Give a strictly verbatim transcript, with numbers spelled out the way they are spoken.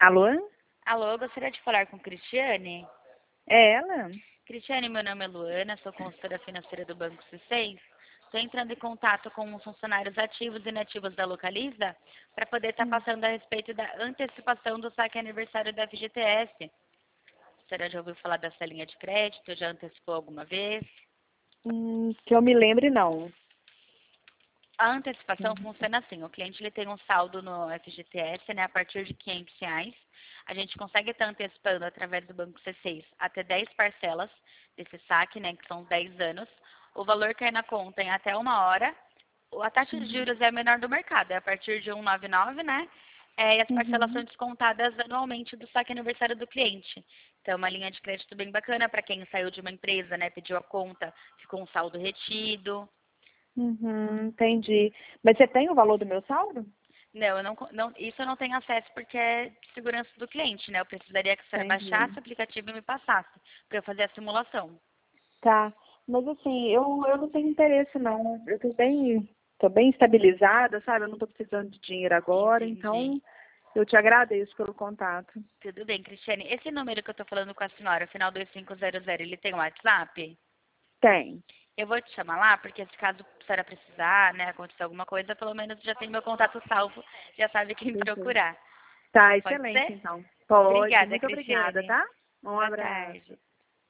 Alô? Alô, eu gostaria de falar com Cristiane. É ela? Cristiane, meu nome é Luana, sou consultora financeira do Banco C seis. Estou entrando em contato com os funcionários ativos e inativos da Localiza para poder estar Hum, passando a respeito da antecipação do saque aniversário da F G T S. A senhora já ouviu falar dessa linha de crédito? Já antecipou alguma vez? hum, que eu me lembre, não. A antecipação Hum, funciona assim, o cliente ele tem um saldo no F G T S, né, a partir de quinhentos reais. A gente consegue estar antecipando através do Banco C seis até dez parcelas desse saque, né, que são dez anos. O valor cai na conta em até uma hora. A taxa de uhum, juros é a menor do mercado, é a partir de cento e noventa e nove, né? É, e as parcelas são uhum. descontadas anualmente do saque aniversário do cliente. Então, é uma linha de crédito bem bacana para quem saiu de uma empresa, né, pediu a conta, ficou um saldo retido. Uhum, entendi. Mas você tem o valor do meu saldo? Não, eu não, co- não, isso eu não tenho acesso porque é de segurança do cliente, né? Eu precisaria que a senhora baixasse Entendi. o aplicativo e me passasse para eu fazer a simulação. Tá. Mas assim, eu, eu não tenho interesse, não. Eu tô bem, tô bem estabilizada, sabe? Eu não tô precisando de dinheiro agora, Entendi. então eu te agradeço pelo contato. Tudo bem, Cristiane. Esse número que eu estou falando com a senhora, final dois cinco zero zero, ele tem um WhatsApp? Tem. Eu vou te chamar lá, porque se caso a senhora precisar, né, acontecer alguma coisa, pelo menos já tem meu contato salvo, já sabe quem Perfeito. procurar. Tá, Pode excelente, ser? então. Pode. Obrigada, Muito obrigada, Cristiane. tá? Um Boa abraço. tarde.